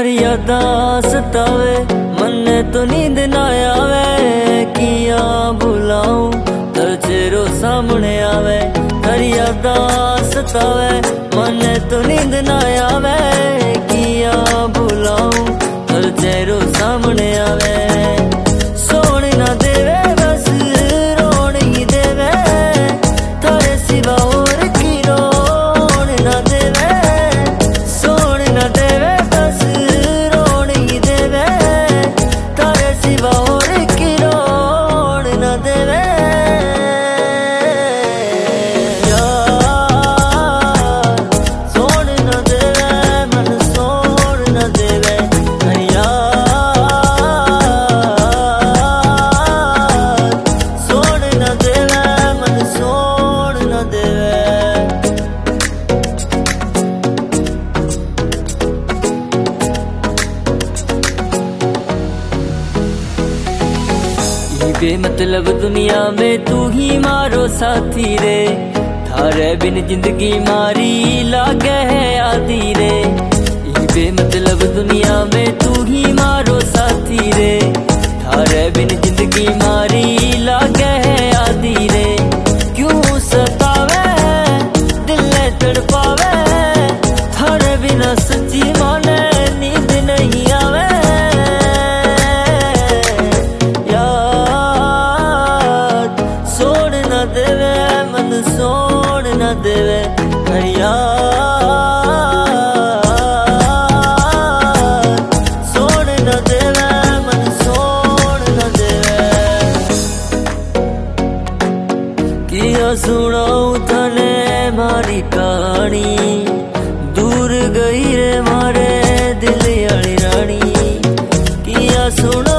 हर यादा सतावे मन तो नींद ना आवे, किया भुलाऊं तर चेहरो सामने आवे। हर यादा सतावे मन तो नींद ना आवे, किया भुलाऊं तर चेहरो सामने आवे। सोन ना देवे बस रोन ही देवे, थारे सिवा और की रोन ना देवे। सोन ना देवे बस रोन ही देवे, थारे सिवा और की रोन ना देवे। सोन ना देवे मन सोन ना देवे, सोन ना देवे मन सोन ना देवे। बेमतलब दुनिया में तू ही मारो साथी रे, थारे बिन जिंदगी मारी लागे है आधी रे। बेमतलब दुनिया में तू ही मारो साथी रे, थारे बिन जिंदगी मारी लागे है आधी रे। क्यों सतावे दिल ने तड़पावे, थारे बिना सच्ची माने नींद नहीं आवे। सोन ना देवे मन सोन ना देवे, सोन ना देवे मन सोन ना देवे। किया सुनाऊं तने मारी कहानी, दूर गई रे मारे दिल आली रानी। किया सुना